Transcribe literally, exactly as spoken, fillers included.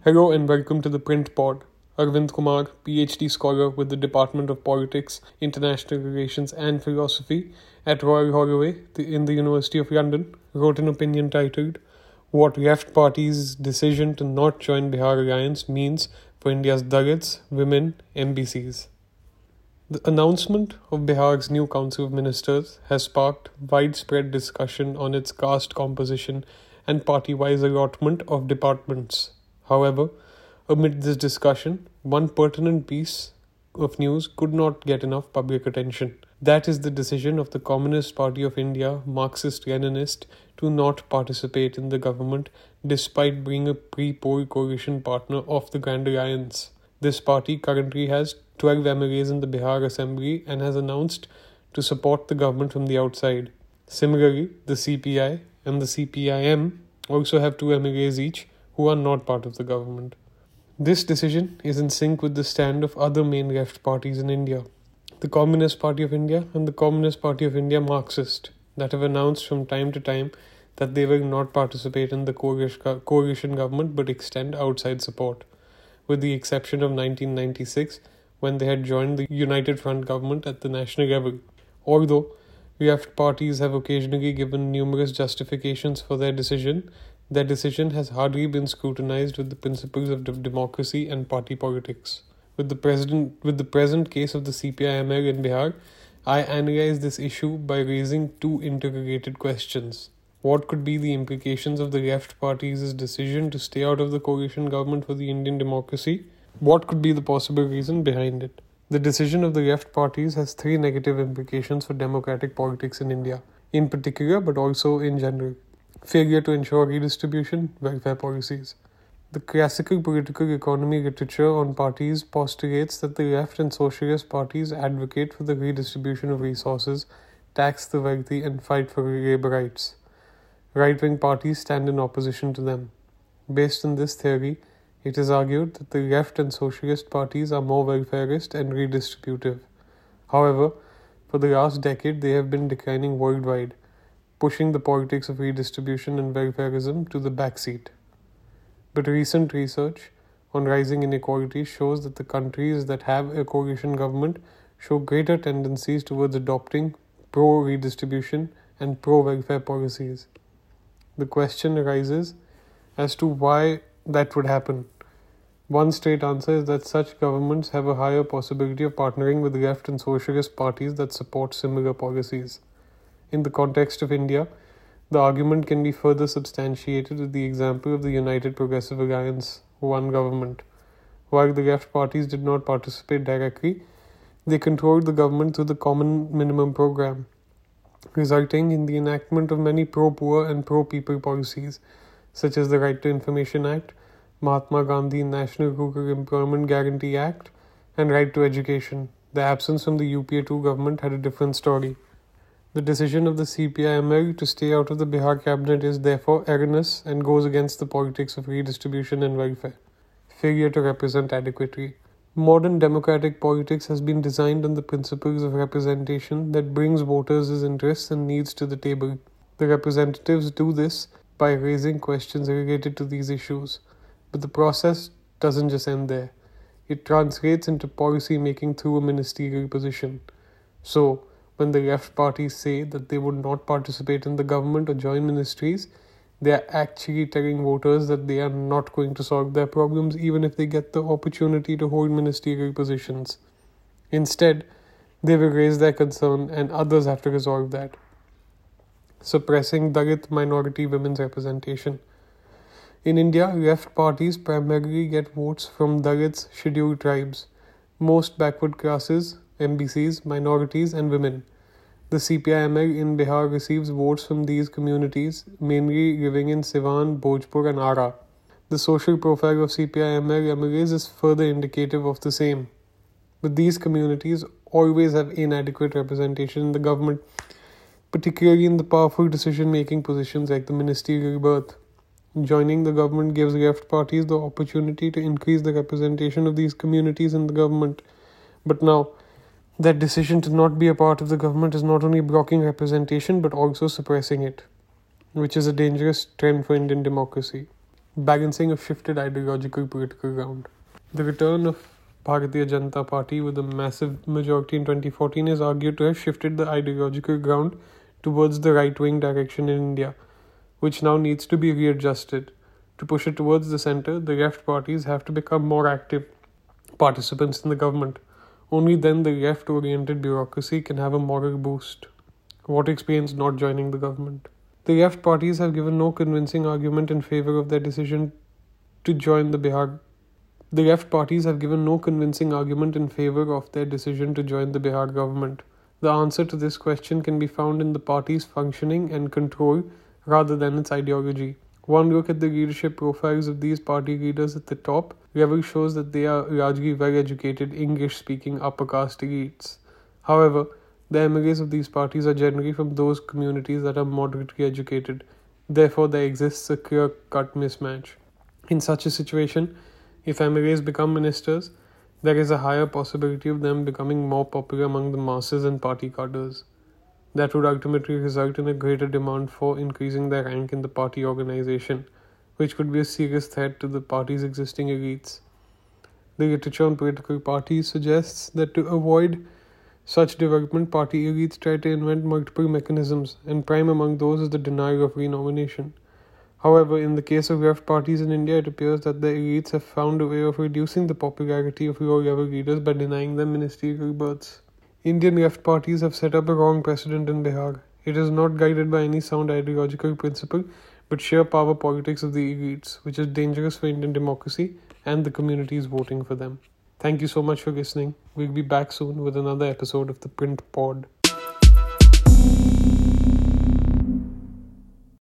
Hello and welcome to the Print Pod. Arvind Kumar, PhD scholar with the Department of Politics, International Relations and Philosophy at Royal Holloway in the University of London, wrote an opinion titled, What Left Party's Decision to Not Join Bihar Alliance Means for India's Dalits, Women, M B Cs. The announcement of Bihar's new Council of Ministers has sparked widespread discussion on its caste composition and party-wise allotment of departments. However, amid this discussion, one pertinent piece of news could not get enough public attention. That is the decision of the Communist Party of India, Marxist-Leninist, to not participate in the government despite being a pre-poll coalition partner of the Grand Alliance. This party currently has twelve M L As in the Bihar Assembly and has announced to support the government from the outside. Similarly, the C P I and the C P I M also have two M L As each who are not part of the government. This decision is in sync with the stand of other main left parties in India, the Communist Party of India and the Communist Party of India Marxist, that have announced from time to time that they will not participate in the coalition government but extend outside support, with the exception of nineteen ninety-six when they had joined the United Front government at the national level. Although left parties have occasionally given numerous justifications for their decision, their decision has hardly been scrutinized with the principles of democracy and party politics. With the present, with the present case of the C P I M L in Bihar, I analyze this issue by raising two interrelated questions. What could be the implications of the left party's decision to stay out of the coalition government for the Indian democracy? What could be the possible reason behind it? The decision of the left parties has three negative implications for democratic politics in India, in particular but also in general. Failure to ensure redistribution, welfare policies. The classical political economy literature on parties postulates that the left and socialist parties advocate for the redistribution of resources, tax the wealthy, and fight for labor rights. Right-wing parties stand in opposition to them. Based on this theory, it is argued that the left and socialist parties are more welfarist and redistributive. However, for the last decade they have been declining worldwide, pushing the politics of redistribution and welfarism to the backseat. But recent research on rising inequality shows that the countries that have a coalition government show greater tendencies towards adopting pro-redistribution and pro-welfare policies. The question arises as to why that would happen. One straight answer is that such governments have a higher possibility of partnering with left and socialist parties that support similar policies. In the context of India, the argument can be further substantiated with the example of the United Progressive Alliance, one government. While the left parties did not participate directly, they controlled the government through the Common Minimum Program, resulting in the enactment of many pro-poor and pro-people policies, such as the Right to Information Act, Mahatma Gandhi National Rural Employment Guarantee Act, and Right to Education. The absence from the U P A two government had a different story. The decision of the C P I M L to stay out of the Bihar cabinet is therefore erroneous and goes against the politics of redistribution and welfare. Failure to represent adequately. Modern democratic politics has been designed on the principles of representation that brings voters' interests and needs to the table. The representatives do this by raising questions related to these issues. But the process doesn't just end there. It translates into policy making through a ministerial position. So, when the left parties say that they would not participate in the government or join ministries, they are actually telling voters that they are not going to solve their problems even if they get the opportunity to hold ministerial positions. Instead, they will raise their concern and others have to resolve that. Suppressing Dalit minority women's representation. In India, left parties primarily get votes from Dalits, scheduled tribes, most backward classes, M B Cs, minorities, and women. The C P I M L in Bihar receives votes from these communities, mainly living in Siwan, Bhojpur, and Ara. The social profile of C P I M L M L As is further indicative of the same. But these communities always have inadequate representation in the government, particularly in the powerful decision-making positions like the ministerial berth. Joining the government gives left parties the opportunity to increase the representation of these communities in the government. But now, that decision to not be a part of the government is not only blocking representation but also suppressing it, which is a dangerous trend for Indian democracy. balancing a shifted ideological political ground. The return of Bharatiya Janata Party with a massive majority in twenty fourteen is argued to have shifted the ideological ground towards the right-wing direction in India, which now needs to be readjusted. To push it towards the centre, the left parties have to become more active participants in the government. Only then the left-oriented bureaucracy can have a moral boost. What explains not joining the government? The left parties have given no convincing argument in favour of their decision to join the Bihar. The left parties have given no convincing argument in favour of their decision to join the Bihar government. The answer to this question can be found in the party's functioning and control rather than its ideology. One look at the leadership profiles of these party leaders at the top level shows that they are largely well-educated, English-speaking upper caste elites. However, the M L As of these parties are generally from those communities that are moderately educated. Therefore, there exists a clear-cut mismatch. In such a situation, if M L As become ministers, there is a higher possibility of them becoming more popular among the masses and party cadres. That would ultimately result in a greater demand for increasing their rank in the party organization, which could be a serious threat to the party's existing elites. The literature on political parties suggests that to avoid such development, party elites try to invent multiple mechanisms, and prime among those is the denial of renomination. However, in the case of left parties in India, it appears that the elites have found a way of reducing the popularity of low-level leaders by denying them ministerial berths. Indian left parties have set up a wrong precedent in Bihar. It is not guided by any sound ideological principle, but sheer power politics of the elites, which is dangerous for Indian democracy and the communities voting for them. Thank you so much for listening. We'll be back soon with another episode of the Print Pod.